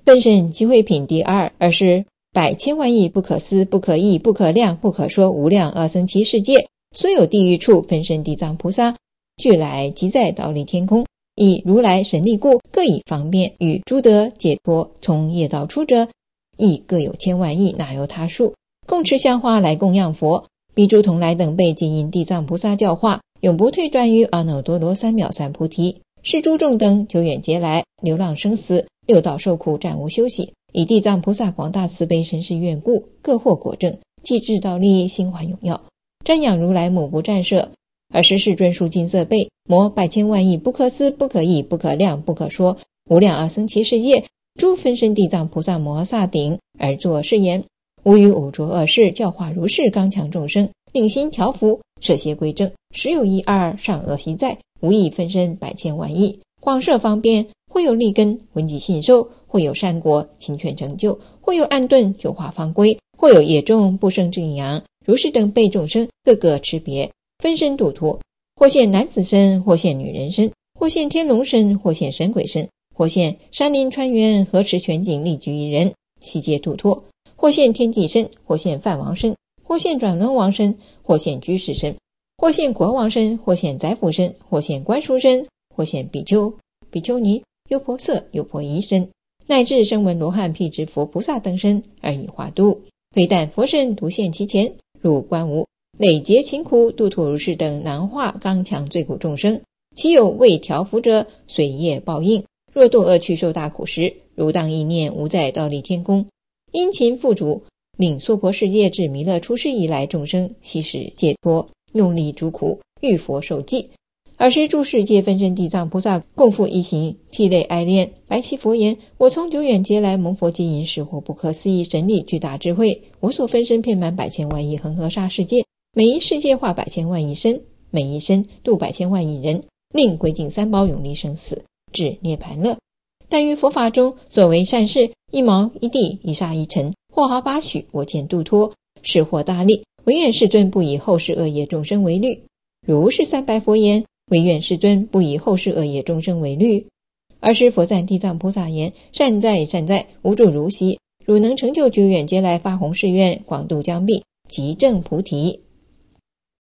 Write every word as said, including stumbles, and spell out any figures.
分身集会品第二，而是百千万亿不可思不可议不可量不可说无量阿僧祇世界，所有地狱处分身地藏菩萨俱来即在忉利天空，以如来神力故，各以方便与诸德解脱。从业道出者亦各有千万亿，哪有他数，共持香花来供养佛。彼诸同来等辈皆因地藏菩萨教化，永不退转于阿耨多罗三藐三菩提。是诸众等久远劫来流浪生死，六道受苦，暂无休息，以地藏菩萨广大慈悲身世愿故，各获果证，既至道利，心怀永耀，瞻仰如来目不暂舍。尔时世尊数金色被，摩百千万亿不可思不可议不可量不可说无量阿僧祇世界，诸分身地藏菩萨摩萨顶，而作是言：吾于五浊恶世教化如是刚强众生，令心调伏，摄邪归正，时有一二上恶习在，无异分身百千万亿，广设方便，或有利根闻己信受，或有善果勤劝成就，或有暗遁修化方归，或有业众不生正阳。如是等辈众生，各个持别分身度脱，或现男子身，或现女人身，或现天龙身，或现神鬼身，或现山林川原河池泉井力居一人，悉皆度脱。或现天地身，或现梵王身，或现转轮王身，或现居士身，或现国王身，或现宰辅身，或现官书身，或现比丘、比丘尼、优婆塞、优婆夷身，乃至声闻罗汉辟支佛菩萨等身，而以化度。非但佛身独现其前，入观无累劫勤苦度脱如是等难化刚强罪苦众生，其有未调伏者，随业报应。若堕恶趣受大苦时，如当意念无在忉利天宫，殷勤付主，令娑婆世界至弥勒出世以来众生悉使解脱，用力诸苦，欲佛受记。尔时诸世界分身地藏菩萨共复一行，涕泪哀恋，白其佛言：我从久远劫来蒙佛接引，使获不可思议神力巨大智慧，我所分身遍满百千万亿恒河沙世界，每一世界化百千万亿身，每一身度百千万亿人，令归尽三宝，永离生死，至涅槃乐。但于佛法中所为善事，一毛一地一沙一尘，或毫八许，我见度脱，是获大利。唯愿世尊不以后世恶业众生为虑。如是三白佛言：唯愿世尊不以后世恶业众生为虑。尔时佛赞地藏菩萨言：善哉善哉，无住如昔，汝能成就久远劫来发弘誓愿，广度将毕，即证菩提。